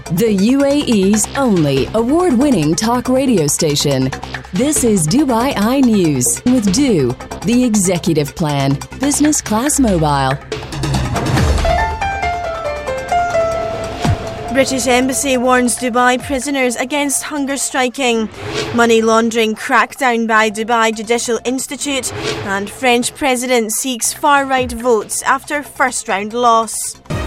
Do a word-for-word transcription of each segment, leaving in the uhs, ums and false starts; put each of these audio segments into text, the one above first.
The U A E's only award-winning talk radio station. This is Dubai Eye News with Du, the Executive Plan, Business Class Mobile. British Embassy warns Dubai prisoners against hunger striking. Money laundering crackdown by Dubai Judicial Institute. And French President seeks far-right votes after first-round loss.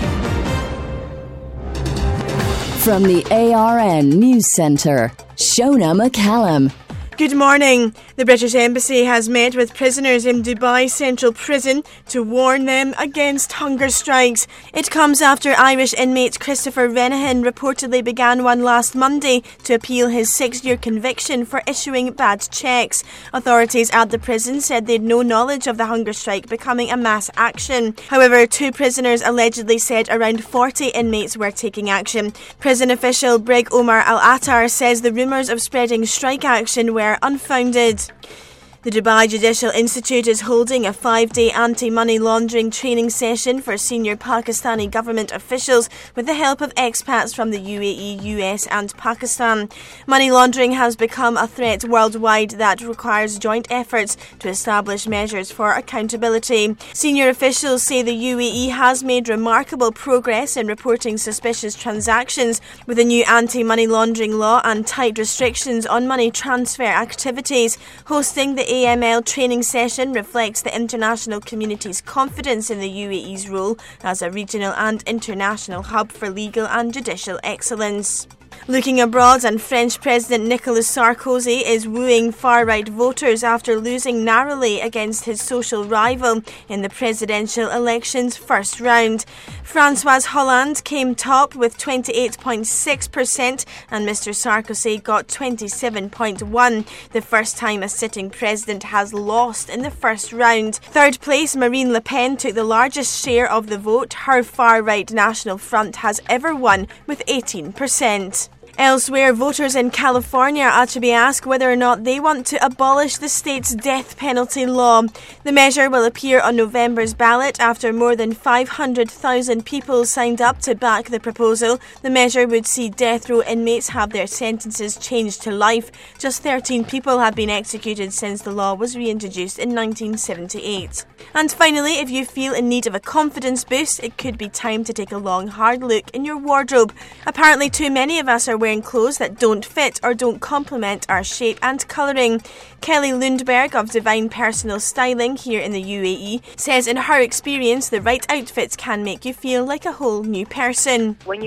From the A R N News Centre, Shona McCallum. Good morning. The British Embassy has met with prisoners in Dubai Central Prison to warn them against hunger strikes. It comes after Irish inmate Christopher Renahan reportedly began one last Monday to appeal his six-year conviction for issuing bad cheques. Authorities at the prison said they had no knowledge of the hunger strike becoming a mass action. However, two prisoners allegedly said around forty inmates were taking action. Prison official Brig Omar Al-Attar says the rumours of spreading strike action were unfounded. The Dubai Judicial Institute is holding a five-day anti-money laundering training session for senior Pakistani government officials with the help of expats from the U A E, U S and Pakistan. Money laundering has become a threat worldwide that requires joint efforts to establish measures for accountability. Senior officials say the U A E has made remarkable progress in reporting suspicious transactions with a new anti-money laundering law and tight restrictions on money transfer activities. Hosting the A M L training session reflects the international community's confidence in the U A E's role as a regional and international hub for legal and judicial excellence. Looking abroad, and French President Nicolas Sarkozy is wooing far-right voters after losing narrowly against his social rival in the presidential election's first round. François Hollande came top with twenty-eight point six percent and Mister Sarkozy got twenty-seven point one, the first time a sitting president has lost in the first round. Third place, Marine Le Pen took the largest share of the vote her far-right National Front has ever won with eighteen percent. Elsewhere, voters in California are to be asked whether or not they want to abolish the state's death penalty law. The measure will appear on November's ballot after more than five hundred thousand people signed up to back the proposal. The measure would see death row inmates have their sentences changed to life. Just thirteen people have been executed since the law was reintroduced in nineteen seventy-eight. And finally, if you feel in need of a confidence boost, it could be time to take a long, hard look in your wardrobe. Apparently, too many of us are wearing clothes that don't fit or don't complement our shape and colouring. Kelly Lundberg of Divine Personal Styling here in the U A E says in her experience the right outfits can make you feel like a whole new person. When you